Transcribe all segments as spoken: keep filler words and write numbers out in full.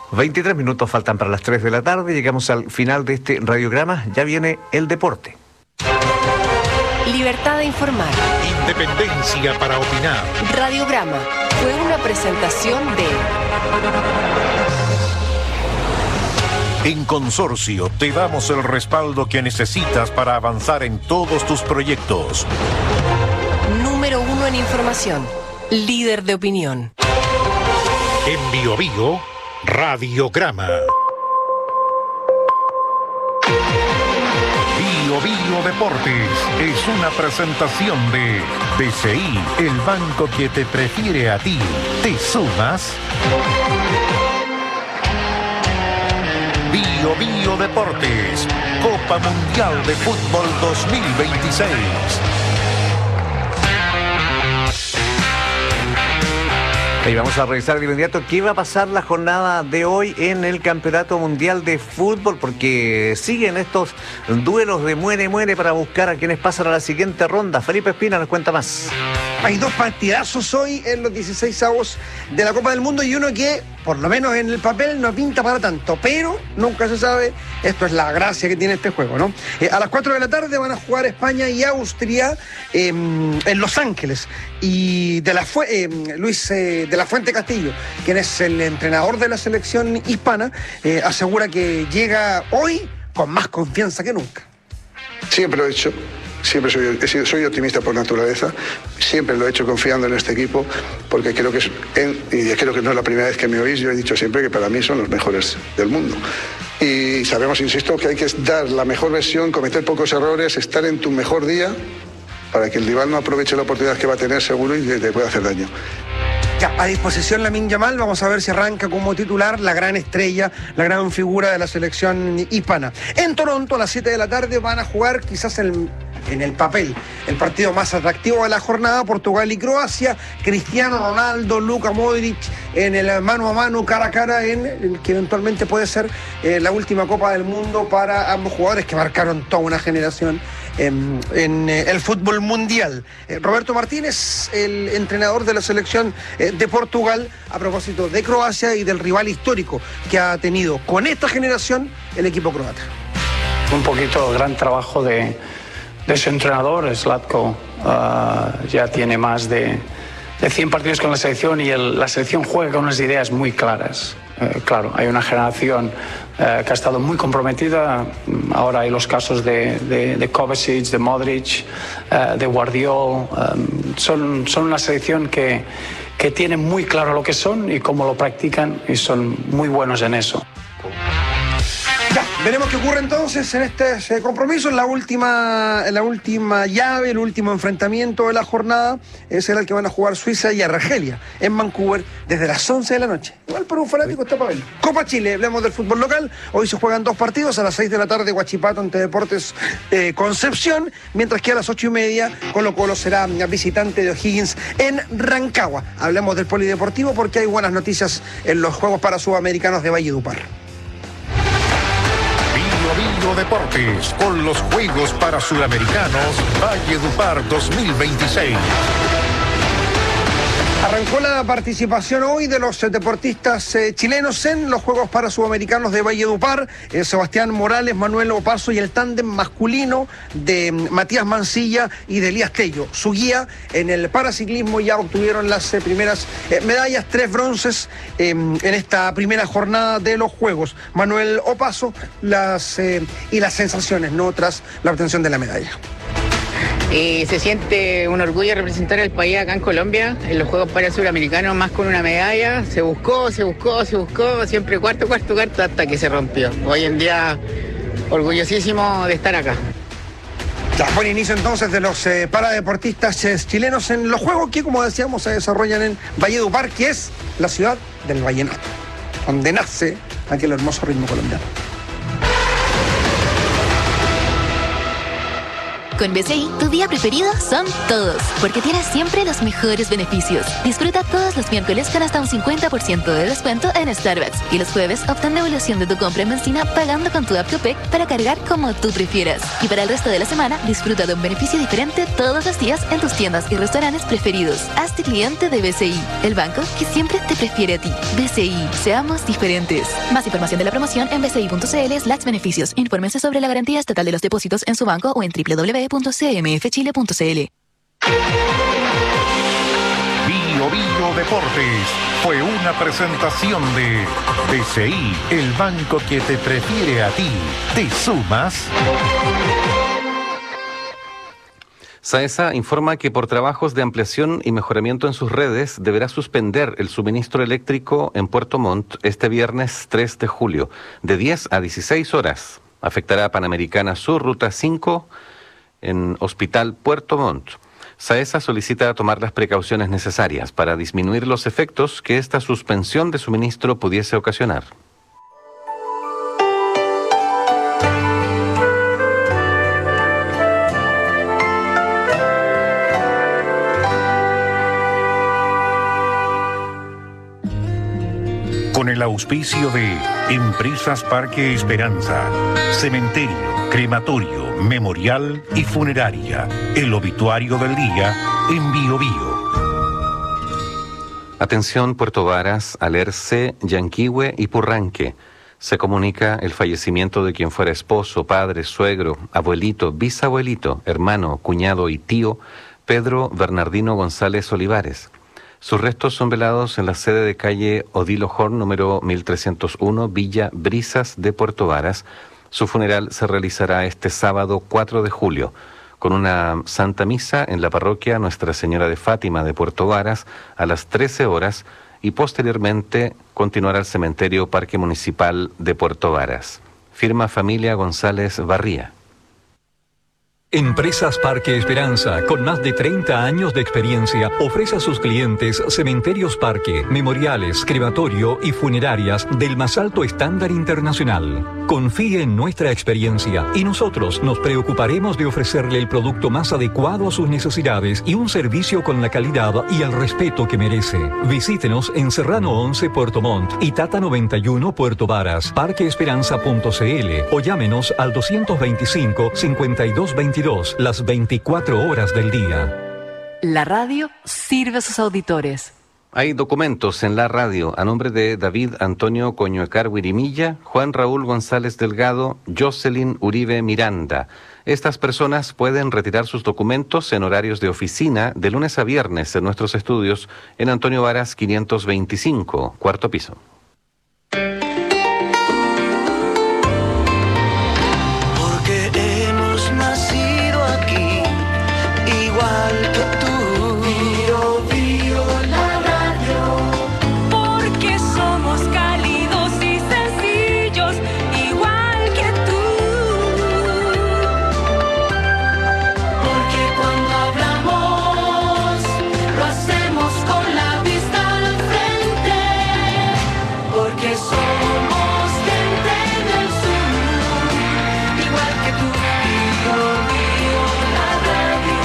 veintitrés minutos faltan para las tres de la tarde. Llegamos al final de este radiograma. Ya viene el deporte. Libertad de informar. Independencia para opinar. Radiograma fue una presentación de... En Consorcio te damos el respaldo que necesitas para avanzar en todos tus proyectos. Número uno en información. Líder de opinión. En Bio Bio, Radiograma. Bio Bio Deportes es una presentación de B C I, el banco que te prefiere a ti. ¿Te sumas? Bio Bio Deportes, Copa Mundial de Fútbol dos mil veintiséis. Y vamos a revisar de inmediato qué va a pasar la jornada de hoy en el Campeonato Mundial de Fútbol, porque siguen estos duelos de muere muere para buscar a quienes pasan a la siguiente ronda. Felipe Espina nos cuenta más. Hay dos partidazos hoy en los dieciseisavos de la Copa del Mundo y uno que, por lo menos en el papel, no pinta para tanto, pero nunca se sabe. Esto es la gracia que tiene este juego, ¿no? Eh, a las cuatro de la tarde van a jugar España y Austria eh, en Los Ángeles. Y de la Fu- eh, Luis eh, de la Fuente Castillo, quien es el entrenador de la selección hispana, eh, asegura que llega hoy con más confianza que nunca. Siempre lo he hecho. Siempre soy, he sido, soy optimista por naturaleza, siempre lo he hecho confiando en este equipo, porque creo que, es, en, y creo que no es la primera vez que me oís, yo he dicho siempre que para mí son los mejores del mundo. Y sabemos, insisto, que hay que dar la mejor versión, cometer pocos errores, estar en tu mejor día, para que el rival no aproveche la oportunidad que va a tener seguro y te pueda hacer daño. Ya, a disposición Lamine Yamal, vamos a ver si arranca como titular, la gran estrella, la gran figura de la selección hispana. En Toronto, a las siete de la tarde, van a jugar quizás el, en el papel el partido más atractivo de la jornada, Portugal y Croacia. Cristiano Ronaldo, Luka Modric en el mano a mano, cara a cara, en el que eventualmente puede ser eh, la última Copa del Mundo para ambos jugadores que marcaron toda una generación en, en eh, el fútbol mundial. Eh, Roberto Martínez, el entrenador de la selección eh, de Portugal, a propósito de Croacia y del rival histórico que ha tenido con esta generación el equipo croata. Un poquito el gran trabajo de, de su entrenador, Zlatko, uh, ya tiene más de, de cien partidos con la selección y el, la selección juega con unas ideas muy claras. Uh, claro, hay una generación uh, que ha estado muy comprometida. Ahora hay los casos de, de, de Kovacic, de Modric, uh, de Guardiol. Um, son, son una selección que, que tiene muy claro lo que son y cómo lo practican y son muy buenos en eso. Ya, veremos qué ocurre entonces en este compromiso, en la última, en la última llave, el último enfrentamiento de la jornada. Será el que van a jugar Suiza y Argelia en Vancouver desde las once de la noche. Igual para un fanático está para verlo. Copa Chile, hablemos del fútbol local. Hoy se juegan dos partidos, a las seis de la tarde Huachipato ante Deportes eh, Concepción, mientras que a las ocho y media Colo Colo será visitante de O'Higgins en Rancagua. Hablemos del polideportivo porque hay buenas noticias en los Juegos para Sudamericanos de Valledupar. Bio Deportes, con los Juegos para Sudamericanos Valledupar dos mil veintiséis. Arrancó la participación hoy de los deportistas eh, chilenos en los Juegos para Sudamericanos de Valledupar. Eh, Sebastián Morales, Manuel Opaso y el tándem masculino de Matías Mancilla y de Elías Tello. Su guía en el paraciclismo ya obtuvieron las eh, primeras eh, medallas, tres bronces eh, en esta primera jornada de los Juegos. Manuel Opaso las, eh, y las sensaciones, ¿no?, tras la obtención de la medalla. Eh, se siente un orgullo representar al país acá en Colombia, en los Juegos para Suramericanos, más con una medalla. Se buscó, se buscó, se buscó, siempre cuarto, cuarto, cuarto, hasta que se rompió. Hoy en día, orgullosísimo de estar acá. Ya, buen inicio entonces de los eh, paradeportistas eh, chilenos en los Juegos que, como decíamos, se desarrollan en Valledupar, que es la ciudad del vallenato, donde nace aquel hermoso ritmo colombiano. Con B C I, tu día preferido son todos, porque tienes siempre los mejores beneficios. Disfruta todos los miércoles con hasta un cincuenta por ciento de descuento en Starbucks. Y los jueves, obtén devolución de tu compra en benzina pagando con tu app Copec para cargar como tú prefieras. Y para el resto de la semana, disfruta de un beneficio diferente todos los días en tus tiendas y restaurantes preferidos. Hazte cliente de B C I, el banco que siempre te prefiere a ti. B C I, seamos diferentes. Más información de la promoción en bci.cl slash beneficios. Infórmense sobre la garantía estatal de los depósitos en su banco o en doble u doble u doble u punto c m f chile punto c l. Bio Bio Deportes fue una presentación de B C I, el banco que te prefiere a ti. ¿Te sumas? SAESA informa que por trabajos de ampliación y mejoramiento en sus redes deberá suspender el suministro eléctrico en Puerto Montt este viernes tres de julio, de diez a dieciséis horas. Afectará a Panamericana Sur, Ruta cinco, en Hospital Puerto Montt. SAESA solicita tomar las precauciones necesarias para disminuir los efectos que esta suspensión de suministro pudiese ocasionar. Con el auspicio de Empresas Parque Esperanza, Cementerio, Crematorio, Memorial y Funeraria. El obituario del día en Bio Bio. Atención Puerto Varas, Alerce, Yanquihue y Purranque. Se comunica el fallecimiento de quien fuera esposo, padre, suegro, abuelito, bisabuelito, hermano, cuñado y tío, Pedro Bernardino González Olivares. Sus restos son velados en la sede de calle Odilo Horn, número mil trescientos uno, Villa Brisas de Puerto Varas. Su funeral se realizará este sábado cuatro de julio, con una santa misa en la parroquia Nuestra Señora de Fátima de Puerto Varas a las trece horas y posteriormente continuará al cementerio Parque Municipal de Puerto Varas. Firma Familia González Barría. Empresas Parque Esperanza, con más de treinta años de experiencia, ofrece a sus clientes cementerios parque, memoriales, crematorio y funerarias del más alto estándar internacional. Confíe en nuestra experiencia y nosotros nos preocuparemos de ofrecerle el producto más adecuado a sus necesidades y un servicio con la calidad y el respeto que merece. Visítenos en Serrano once Puerto Montt y Tata noventa y uno Puerto Varas, parque esperanza punto c l o llámenos al doscientos veinticinco, cincuenta y dos veintidós las veinticuatro horas del día. La radio sirve a sus auditores. Hay documentos en la radio a nombre de David Antonio Coñuecar Huirimilla, Juan Raúl González Delgado, Jocelyn Uribe Miranda. Estas personas pueden retirar sus documentos en horarios de oficina de lunes a viernes en nuestros estudios en Antonio Varas quinientos veinticinco, cuarto piso. Igual que tú, Bio Bio la radio, porque somos cálidos y sencillos, igual que tú, porque cuando hablamos lo hacemos con la vista al frente, porque somos gente del sur, igual que tú, Bio Bio la radio.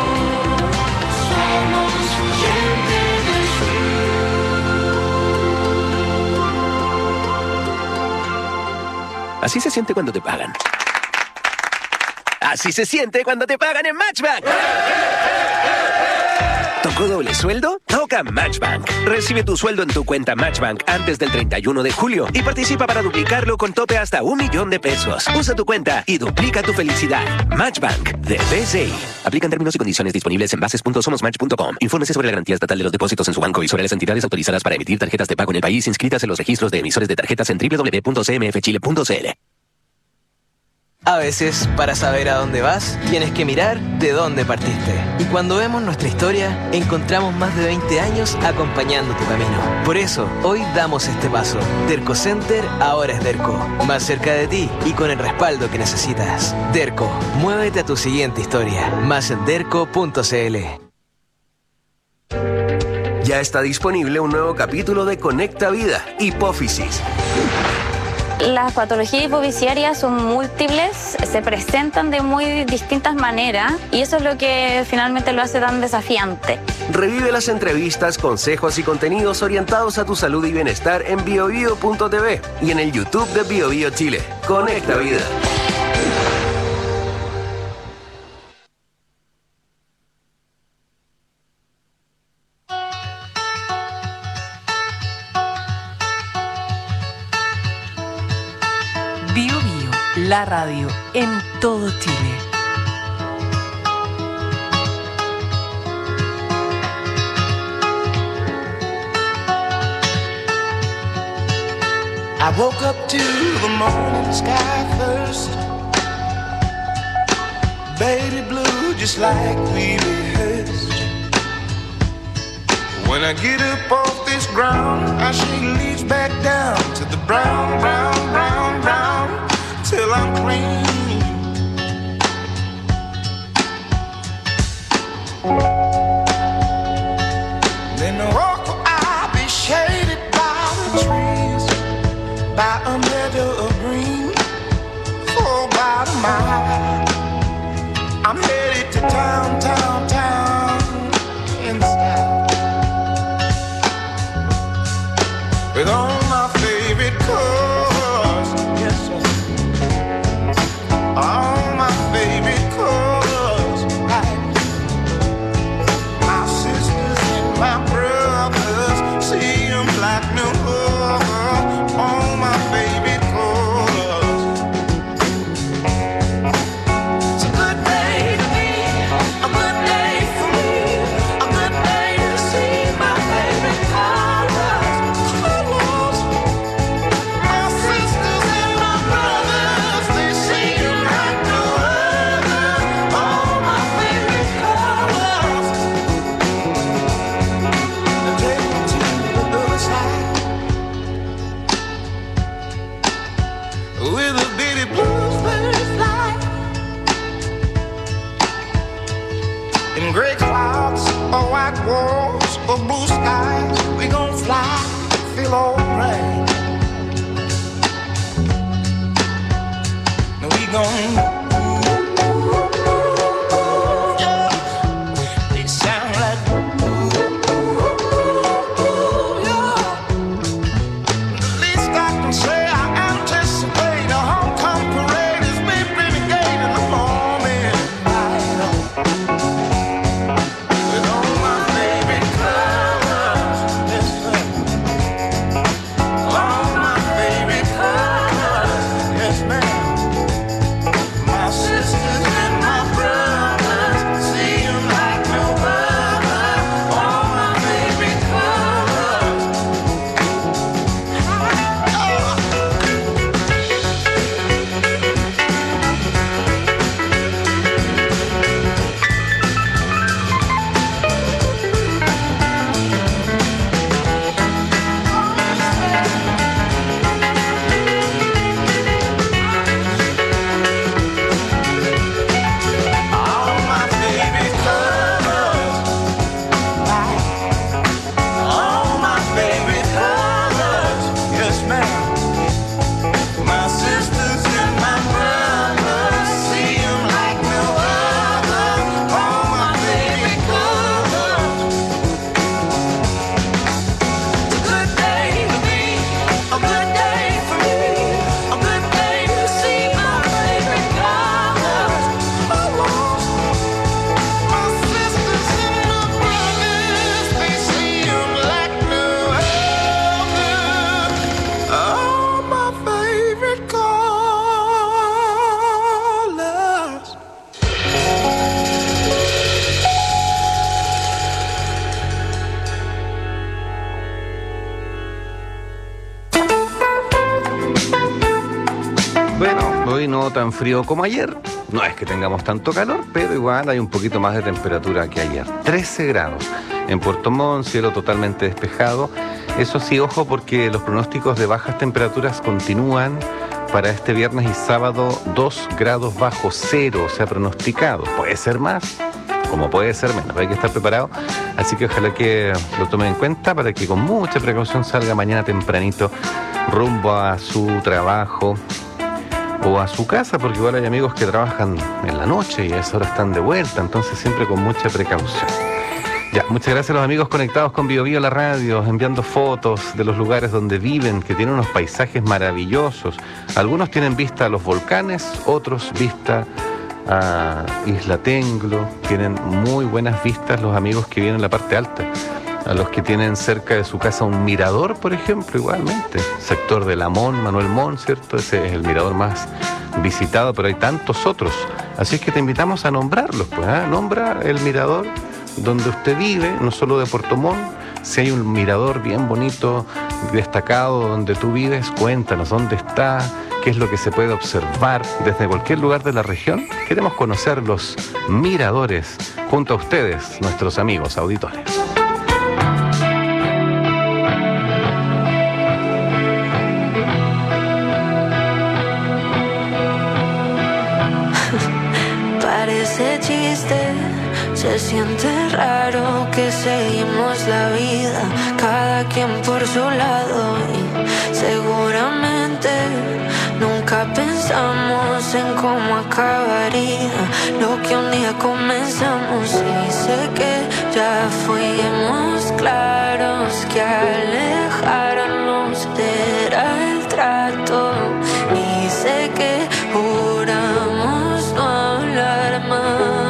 Así se siente cuando te pagan. Así se siente cuando te pagan en Matchbank. ¿Tocó doble sueldo? Toca Matchbank. Recibe tu sueldo en tu cuenta Matchbank antes del treinta y uno de julio y participa para duplicarlo con tope hasta un millón de pesos. Usa tu cuenta y duplica tu felicidad. Matchbank de B C I. Aplican términos y condiciones disponibles en bases punto somos match punto com. Infórmese sobre la garantía estatal de los depósitos en su banco y sobre las entidades autorizadas para emitir tarjetas de pago en el país inscritas en los registros de emisores de tarjetas en doble u doble u doble u punto c m f chile punto c l. A veces, para saber a dónde vas, tienes que mirar de dónde partiste. Y cuando vemos nuestra historia, encontramos más de veinte años acompañando tu camino. Por eso, hoy damos este paso. Derco Center ahora es Derco. Más cerca de ti y con el respaldo que necesitas. Derco, muévete a tu siguiente historia. Más en derco punto c l. Ya está disponible un nuevo capítulo de Conecta Vida, Hipófisis. Las patologías hipoviciarias son múltiples, se presentan de muy distintas maneras y eso es lo que finalmente lo hace tan desafiante. Revive las entrevistas, consejos y contenidos orientados a tu salud y bienestar en bio bio punto t v y en el YouTube de Bio Bio Chile. Conecta Vida. Bio Bio, la radio en todo Chile. I woke up to the morning sky first, baby blue just like we rehearsed. When I get up off this ground, I shake leaves back down to the brown, brown, brown, brown, till I'm clean. Then the walk I'll be shaded by the trees, by a meadow of green, for about a mile. I'm headed to town, town, town, in style, with all my favorite colors, yes sir, all my favorite colors, like my sisters and my brothers, see them like no other, all my favorite colors. It's a good day to me, a good day for me, a good day to see my favorite colors, colors. My sisters and my brothers, they see them like no other, all my favorite colors. Now take me to the other side, with a bitty bluebird fly, in gray clouds or white walls or blue skies, we gon' fly, feel alright. Now we gon' yeah, they sound like yeah. The least I can say, I anticipate a homecoming parade as we renegade in the morning light, with all my favorite colors, yes sir, all my favorite colors, yes ma'am. My sisters and my brothers, see them like no other, all my favorite colors. All my favorite colors, all my favorite colors, yes ma'am. My sisters and my brothers, see them like no other, all my favorite colors. It's a good day to me, a good day for me, a good day to see my favorite colors. My sisters and my brothers, they see them like no other, all my favorite colors. Bueno, hoy no tan frío como ayer. No es que tengamos tanto calor, pero igual hay un poquito más de temperatura que ayer. trece grados. En Puerto Montt, cielo totalmente despejado. Eso sí, ojo, porque los pronósticos de bajas temperaturas continúan para este viernes y sábado. Dos grados bajo cero se ha pronosticado. Puede ser más, como puede ser menos. Hay que estar preparado. Así que ojalá que lo tomen en cuenta para que con mucha precaución salga mañana tempranito rumbo a su trabajo o a su casa, porque igual hay amigos que trabajan en la noche y a esa hora están de vuelta, entonces siempre con mucha precaución. Ya, muchas gracias a los amigos conectados con Bio Bio la radio, enviando fotos de los lugares donde viven, que tienen unos paisajes maravillosos. Algunos tienen vista a los volcanes, otros vista a Isla Tenglo. Tienen muy buenas vistas los amigos que vienen en la parte alta. A los que tienen cerca de su casa un mirador, por ejemplo, igualmente. Sector de Lamón, Manuel Mon, ¿cierto? Ese es el mirador más visitado, pero hay tantos otros. Así es que te invitamos a nombrarlos, pues, ¿eh? Nombra el mirador donde usted vive, no solo de Puerto Montt. Si hay un mirador bien bonito, destacado donde tú vives, cuéntanos dónde está, qué es lo que se puede observar desde cualquier lugar de la región. Queremos conocer los miradores junto a ustedes, nuestros amigos auditores. Parece chiste, se siente raro que seguimos la vida, cada quien por su lado, y seguramente nunca pensamos en cómo acabaría lo que un día comenzamos. Y sé que ya fuimos claros, que alejarnos era el trato, y sé que juramos no hablar más.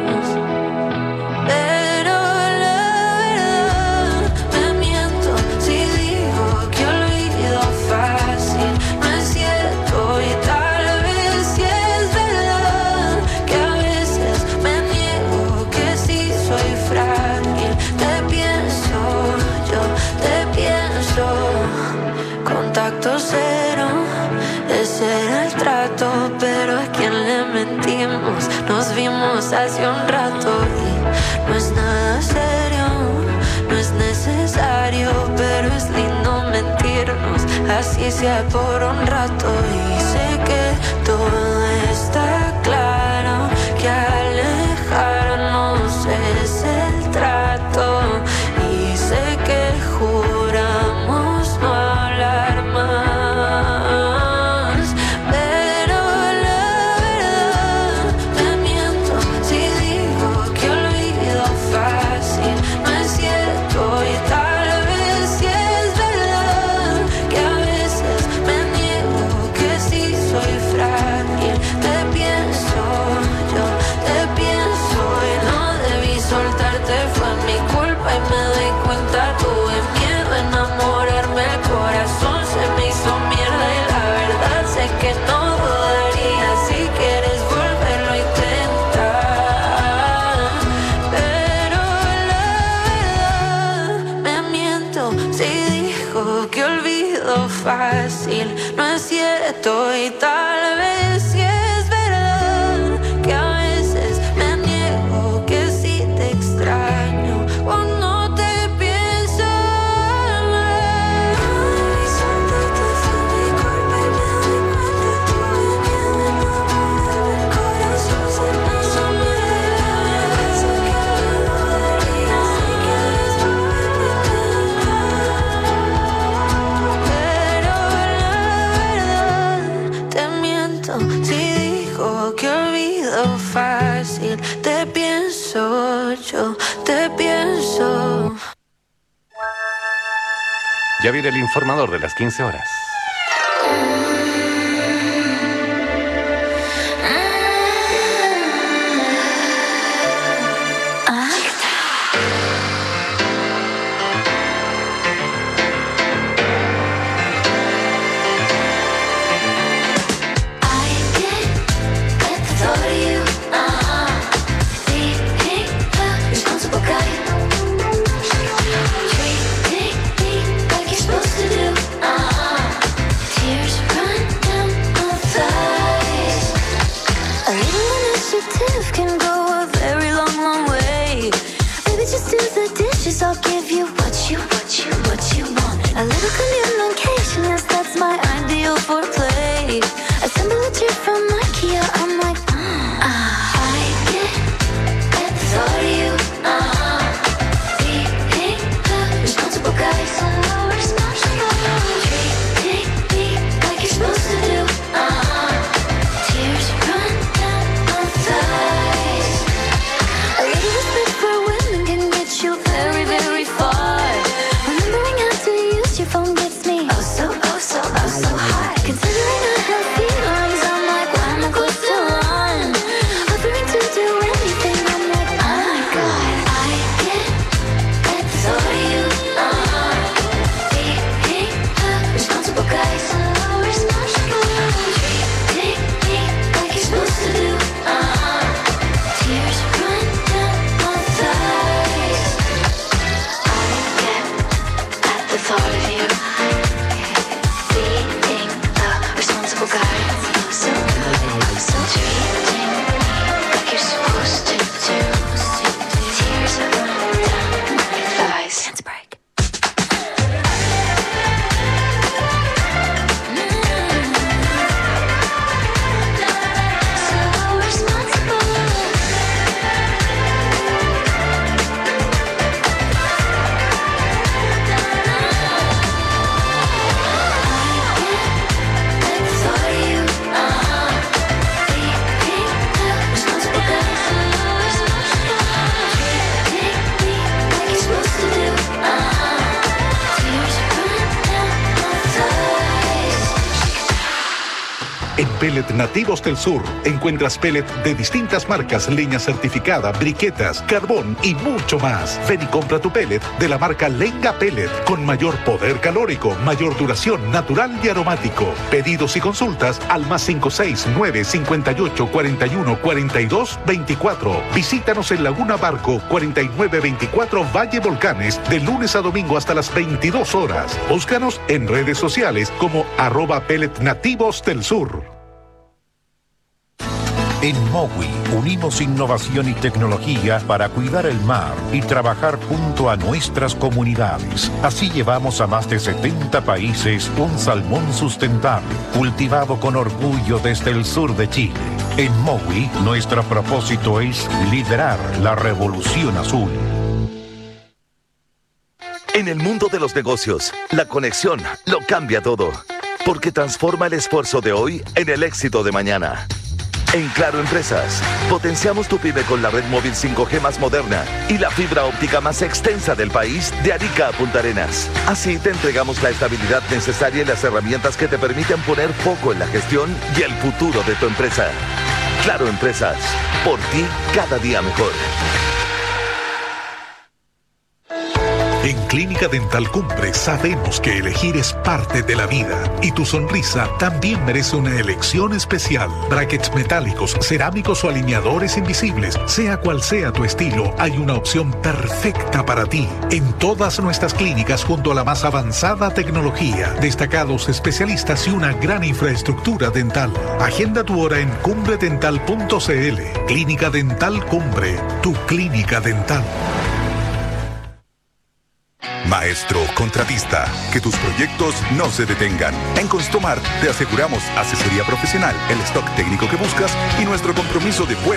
Pero a quien le mentimos, nos vimos hace un rato y no es nada serio, no es necesario, pero es lindo mentirnos, así sea por un rato. Y sé que todo está claro, que alejarnos es el trato, y sé que juramos no hablar más. Fácil, no es cierto, y tal vez sí es verdad que a veces me niego, que sí te extraño cuando te pienso más. Soltarte fue mi culpa y me doy cuenta, tuve miedo de no poder, el corazón se me hizo mierda. Sé que no dudaría si quieres volverme a intentar. Si digo que olvido fácil, te pienso, yo te pienso. Ya viene el informador de las quince horas. Treat me like you're supposed to do. Uh-huh. thought of you. Being the responsible guy. So, so treating me like you're supposed to do. Tears running down my thighs. Dance break. En Pellet Nativos del Sur encuentras pellet de distintas marcas, leña certificada, briquetas, carbón y mucho más. Ven y compra tu pellet de la marca Lenga Pellet, con mayor poder calórico, mayor duración, natural y aromático. Pedidos y consultas al más cinco seis nueve cinco ocho cuatro uno cuatro dos veinticuatro. Visítanos en Laguna Barco cuarenta y nueve veinticuatro Valle Volcanes de lunes a domingo hasta las veintidós horas. Búscanos en redes sociales como arroba Pellet Nativos del Sur. En Mowi unimos innovación y tecnología para cuidar el mar y trabajar junto a nuestras comunidades. Así llevamos a más de setenta países un salmón sustentable, cultivado con orgullo desde el sur de Chile. En Mowi, nuestro propósito es liderar la revolución azul. En el mundo de los negocios, la conexión lo cambia todo, porque transforma el esfuerzo de hoy en el éxito de mañana. En Claro Empresas, potenciamos tu pyme con la red móvil cinco G más moderna y la fibra óptica más extensa del país, de Arica a Punta Arenas. Así te entregamos la estabilidad necesaria y las herramientas que te permiten poner foco en la gestión y el futuro de tu empresa. Claro Empresas, por ti cada día mejor. En Clínica Dental Cumbre sabemos que elegir es parte de la vida y tu sonrisa también merece una elección especial. Brackets metálicos, cerámicos o alineadores invisibles, sea cual sea tu estilo, hay una opción perfecta para ti. En todas nuestras clínicas, junto a la más avanzada tecnología, destacados especialistas y una gran infraestructura dental. Agenda tu hora en cumbre dental punto c l. Clínica Dental Cumbre, tu clínica dental. Maestro contratista, que tus proyectos no se detengan. En Construmar te aseguramos asesoría profesional, el stock técnico que buscas y nuestro compromiso de buena